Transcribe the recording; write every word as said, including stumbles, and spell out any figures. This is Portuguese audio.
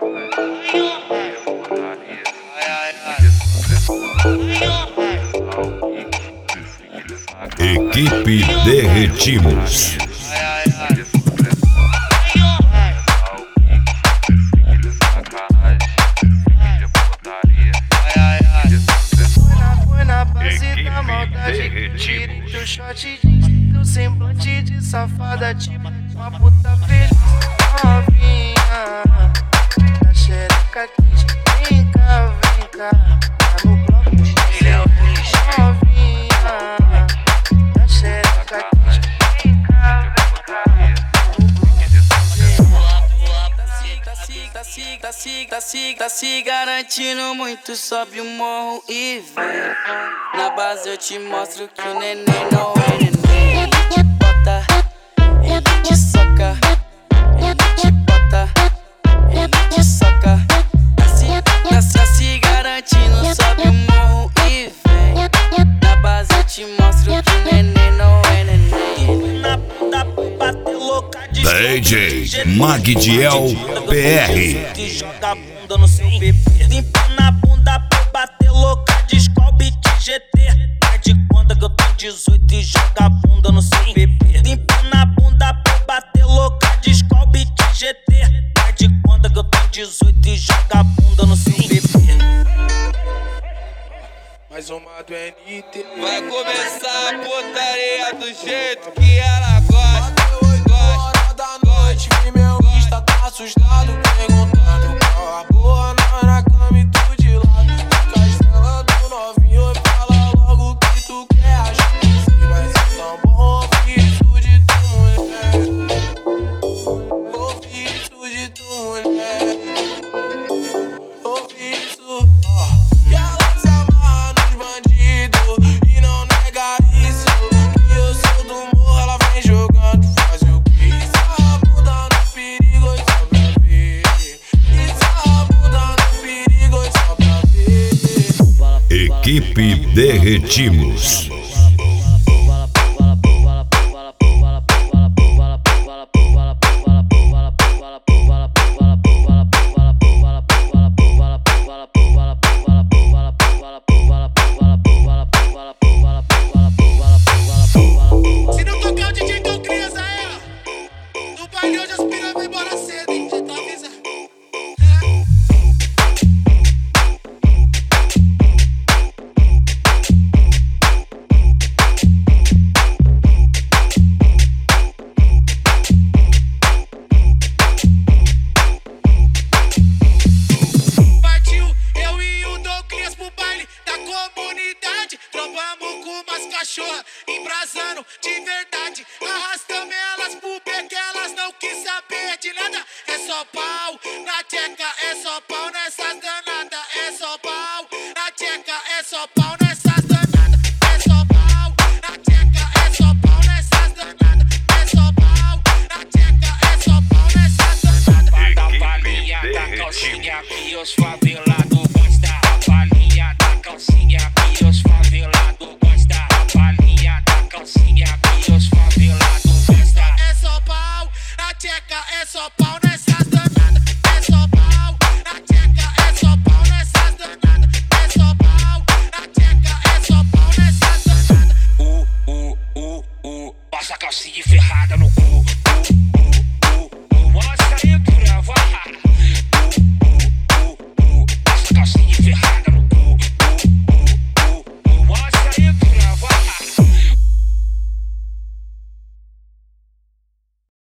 Equipe Derretimos. Foi na base da maldade, Derretimos. shot do semblante de safada, tipo uma puta feliz novinha. Da xereca quente, vem cá, vem cá. Tá no bloco, ele é o novinha. Da xereca quente, vem cá, vem cá. Tá se, tá se, tá se, tá se garantindo muito, sobe o morro e vem. Na base eu te mostro que o neném não é neném. Ele te bota, ele te soca, ele te bota, ele te soca. Tá se, tá se, tá se garantindo, sobe o morro e vem. Na base eu te mostro que o neném não é neném. Na bunda bater louca de D J Magdiel P R. que joga a bunda no seu bebê. Limpa na bunda pra bater louca de Skol Beat G T. Faz de conta que eu tenho dezoito e joga a bunda no seu bebê. Limpa na bunda pra bater louca de Skol Beat G T. Faz de conta que eu tenho dezoito e joga a bunda no seu bebê. Mais uma do N T. Vai começar a putaria do jeito que ela gosta. Hora da noite, vi meu Insta, tá assustado, perguntando qual a boa na, na cama e tu de lado. Fica estrela do novinho e fala logo o que tu quer. Acho que sim, vai ser tão bom ouvir isso de tu, mulher. Ouvir isso de tu, mulher. Ouvir isso, ó. E ela se amarra nos bandidos e não nega isso. Que eu sou do morro, ela vem jogando, faz o que? Isso a bunda no perigo e só pra ver. Isso a bunda no perigo e só pra ver. Equipe Derretimos. Se não tocar o D J Tom Cris aí, ó, no baile hoje as piranhas vão embora cedo, hein? Já tá avisando. Partiu eu e o Tom Cris pro baile da comunidade. Trombamos com umas cachorras, embrasando de verdade. Arrastamos elas pro beco, elas não quis saber de nada. É só pau na tcheca, é só pau.